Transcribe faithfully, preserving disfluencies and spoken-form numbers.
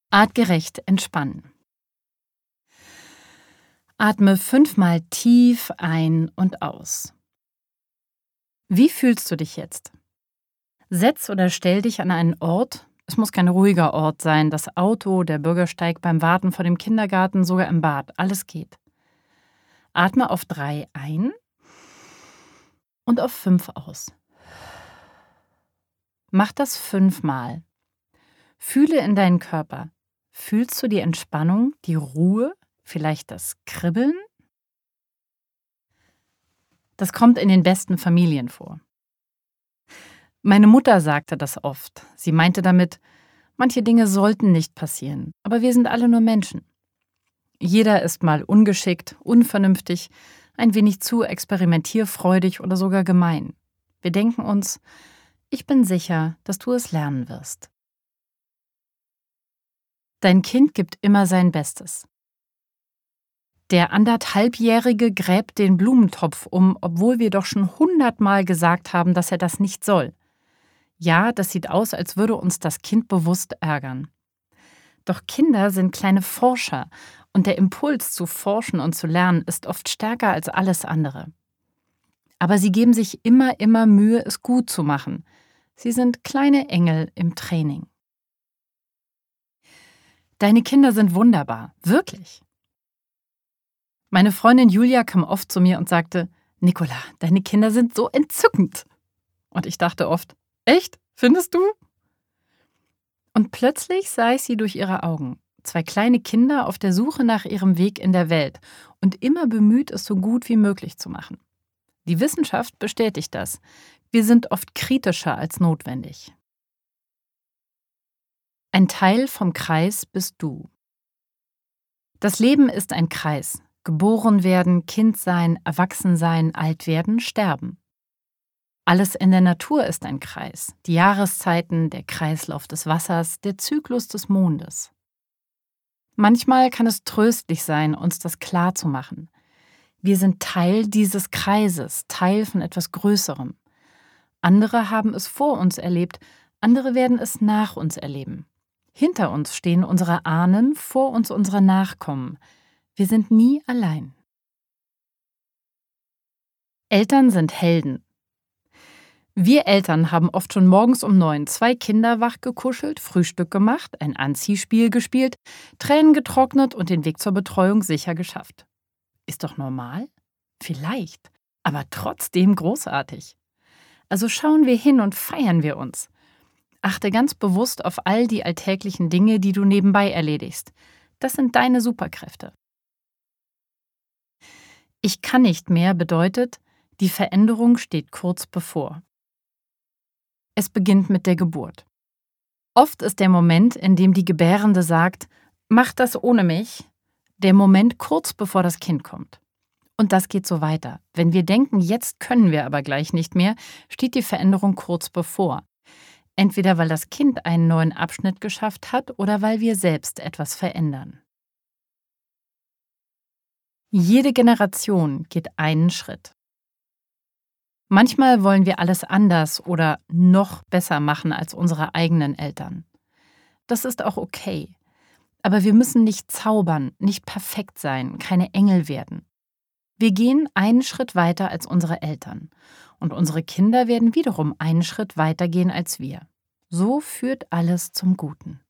Artgerecht entspannen. Atme fünfmal tief ein und aus. Wie fühlst du dich jetzt? Setz oder stell dich an einen Ort. Es muss kein ruhiger Ort sein. Das Auto, der Bürgersteig beim Warten vor dem Kindergarten, sogar im Bad. Alles geht. Atme auf drei ein und auf fünf aus. Mach das fünfmal. Fühle in deinen Körper. Fühlst du die Entspannung, die Ruhe, vielleicht das Kribbeln? Das kommt in den besten Familien vor. Meine Mutter sagte das oft. Sie meinte damit, manche Dinge sollten nicht passieren, aber wir sind alle nur Menschen. Jeder ist mal ungeschickt, unvernünftig, ein wenig zu experimentierfreudig oder sogar gemein. Wir denken uns, ich bin sicher, dass du es lernen wirst. Dein Kind gibt immer sein Bestes. Der anderthalbjährige gräbt den Blumentopf um, obwohl wir doch schon hundertmal gesagt haben, dass er das nicht soll. Ja, das sieht aus, als würde uns das Kind bewusst ärgern. Doch Kinder sind kleine Forscher und der Impuls zu forschen und zu lernen ist oft stärker als alles andere. Aber sie geben sich immer, immer Mühe, es gut zu machen. Sie sind kleine Engel im Training. Deine Kinder sind wunderbar, wirklich. Meine Freundin Julia kam oft zu mir und sagte, Nicola, deine Kinder sind so entzückend. Und ich dachte oft, echt? Findest du? Und plötzlich sah ich sie durch ihre Augen. Zwei kleine Kinder auf der Suche nach ihrem Weg in der Welt und immer bemüht, es so gut wie möglich zu machen. Die Wissenschaft bestätigt das. Wir sind oft kritischer als notwendig. Ein Teil vom Kreis bist du. Das Leben ist ein Kreis. Geboren werden, Kind sein, erwachsen sein, alt werden, sterben. Alles in der Natur ist ein Kreis. Die Jahreszeiten, der Kreislauf des Wassers, der Zyklus des Mondes. Manchmal kann es tröstlich sein, uns das klar zu machen. Wir sind Teil dieses Kreises, Teil von etwas Größerem. Andere haben es vor uns erlebt, andere werden es nach uns erleben. Hinter uns stehen unsere Ahnen, vor uns unsere Nachkommen. Wir sind nie allein. Eltern sind Helden. Wir Eltern haben oft schon morgens um neun zwei Kinder wach gekuschelt, Frühstück gemacht, ein Anziehspiel gespielt, Tränen getrocknet und den Weg zur Betreuung sicher geschafft. Ist doch normal? Vielleicht, aber trotzdem großartig. Also schauen wir hin und feiern wir uns. Achte ganz bewusst auf all die alltäglichen Dinge, die du nebenbei erledigst. Das sind deine Superkräfte. Ich kann nicht mehr bedeutet, die Veränderung steht kurz bevor. Es beginnt mit der Geburt. Oft ist der Moment, in dem die Gebärende sagt, mach das ohne mich, der Moment kurz bevor das Kind kommt. Und das geht so weiter. Wenn wir denken, jetzt können wir aber gleich nicht mehr, steht die Veränderung kurz bevor. Entweder weil das Kind einen neuen Abschnitt geschafft hat oder weil wir selbst etwas verändern. Jede Generation geht einen Schritt. Manchmal wollen wir alles anders oder noch besser machen als unsere eigenen Eltern. Das ist auch okay. Aber wir müssen nicht zaubern, nicht perfekt sein, keine Engel werden. Wir gehen einen Schritt weiter als unsere Eltern. Und unsere Kinder werden wiederum einen Schritt weiter gehen als wir. So führt alles zum Guten.